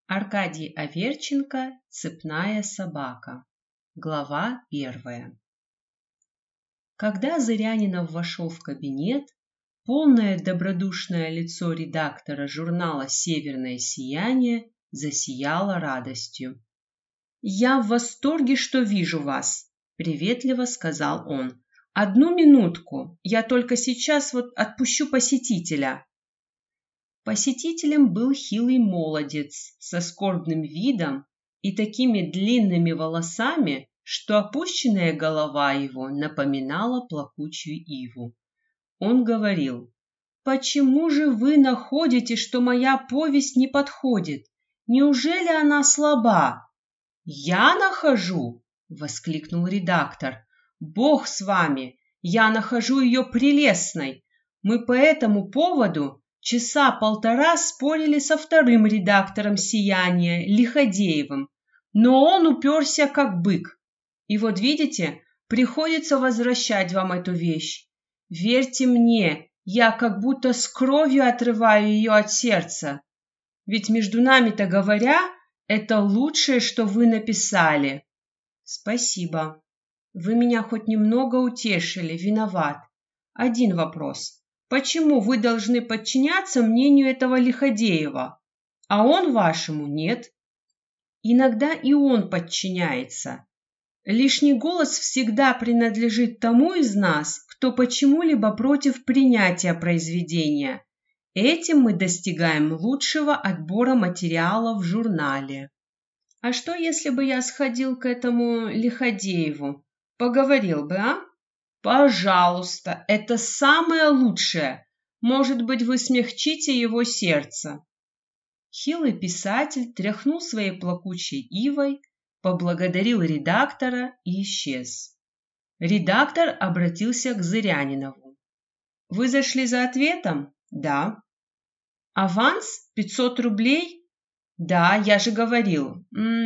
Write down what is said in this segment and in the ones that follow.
Аркадий Аверченко «Цепная собака». Глава 1. Когда Зырянинов вошел в кабинет, полное добродушное лицо редактора журнала «Северное сияние» засияло радостью. «Я в восторге, что вижу вас», — приветливо сказал он. «Одну минутку, я только сейчас отпущу посетителя». Посетителем был хилый молодец со скорбным видом и такими длинными волосами, что опущенная голова его напоминала плакучую иву. Он говорил: «Почему же вы находите, что моя повесть не подходит? Неужели она слаба?» «Я нахожу!» — воскликнул редактор. «Бог с вами! Я нахожу ее прелестной! Мы по этому поводу часа полтора спорили со вторым редактором «Сияния» Лиходеевым, но он уперся как бык. И вот видите, приходится возвращать вам эту вещь. Верьте мне, я как будто с кровью отрываю ее от сердца. Ведь между нами-то говоря, это лучшее, что вы написали». «Спасибо. Вы меня хоть немного утешили, виноват. Один вопрос. Почему вы должны подчиняться мнению этого Лиходеева, а он вашему нет?» «Иногда и он подчиняется. Лишний голос всегда принадлежит тому из нас, кто почему-либо против принятия произведения. Этим мы достигаем лучшего отбора материала в журнале». «А что, если бы я сходил к этому Лиходееву? Поговорил бы, а?» «Пожалуйста, это самое лучшее. Может быть, вы смягчите его сердце». Хилый писатель тряхнул своей плакучей ивой, поблагодарил редактора и исчез. Редактор обратился к Зырянинову. «Вы зашли за ответом?» «Да». «Аванс 500 рублей?» «Да, я же говорил.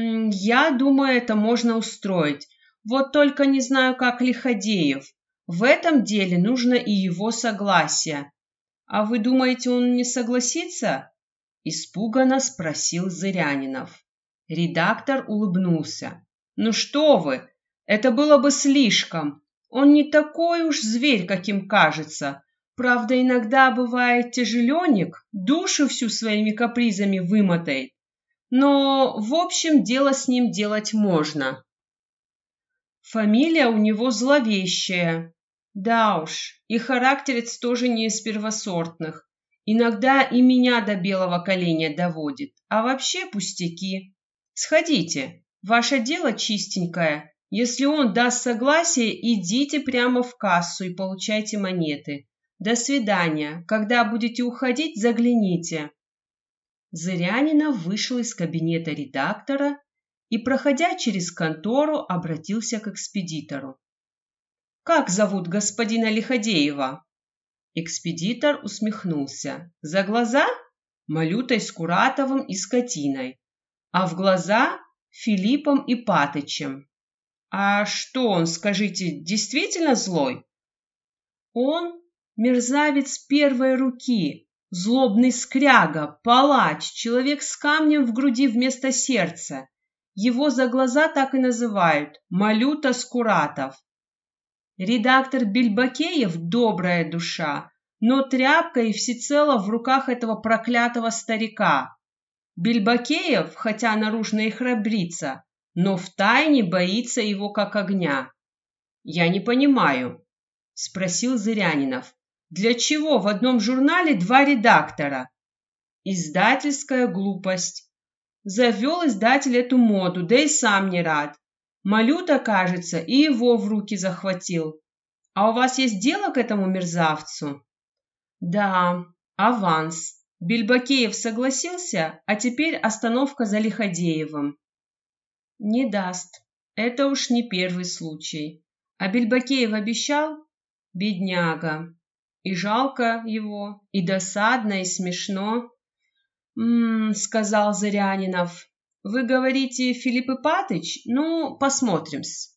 Я думаю, это можно устроить. Вот только не знаю, как Лиходеев. В этом деле нужно и его согласие. А вы думаете, он не согласится?» Испуганно спросил Зырянинов. Редактор улыбнулся. «Ну что вы, это было бы слишком. Он не такой уж зверь, каким кажется. Правда, иногда бывает тяжеленек, душу всю своими капризами вымотает. Но, в общем, дело с ним делать можно. Фамилия у него зловещая. Да уж, и характерец тоже не из первосортных. Иногда и меня до белого коленя доводит. А вообще пустяки. Сходите, ваше дело чистенькое. Если он даст согласие, идите прямо в кассу и получайте монеты. До свидания. Когда будете уходить, загляните». Зырянинов вышел из кабинета редактора и, проходя через контору, обратился к экспедитору. «Как зовут господина Лиходеева?» Экспедитор усмехнулся. «За глаза? Малютой Скуратовым и скотиной, а в глаза Филиппом и Патычем. А что он, скажите, действительно злой?» «Он мерзавец первой руки, злобный скряга, палач, человек с камнем в груди вместо сердца. Его за глаза так и называют – Малюта Скуратов. Редактор Бельбакеев – добрая душа, но тряпка и всецело в руках этого проклятого старика. Бельбакеев, хотя наружно и храбрится, но втайне боится его как огня». «Я не понимаю», – спросил Зырянинов. «Для чего в одном журнале два редактора?» «Издательская глупость. Завел издатель эту моду, да и сам не рад. Малюта, кажется, и его в руки захватил. А у вас есть дело к этому мерзавцу?» «Да, аванс. Бельбакеев согласился, а теперь остановка за Лиходеевым». «Не даст. Это уж не первый случай. А Бельбакеев обещал? Бедняга. И жалко его, и досадно, и смешно». Сказал Зырянинов. «Вы говорите, Филипп Ипатыч? Ну, посмотрим-с».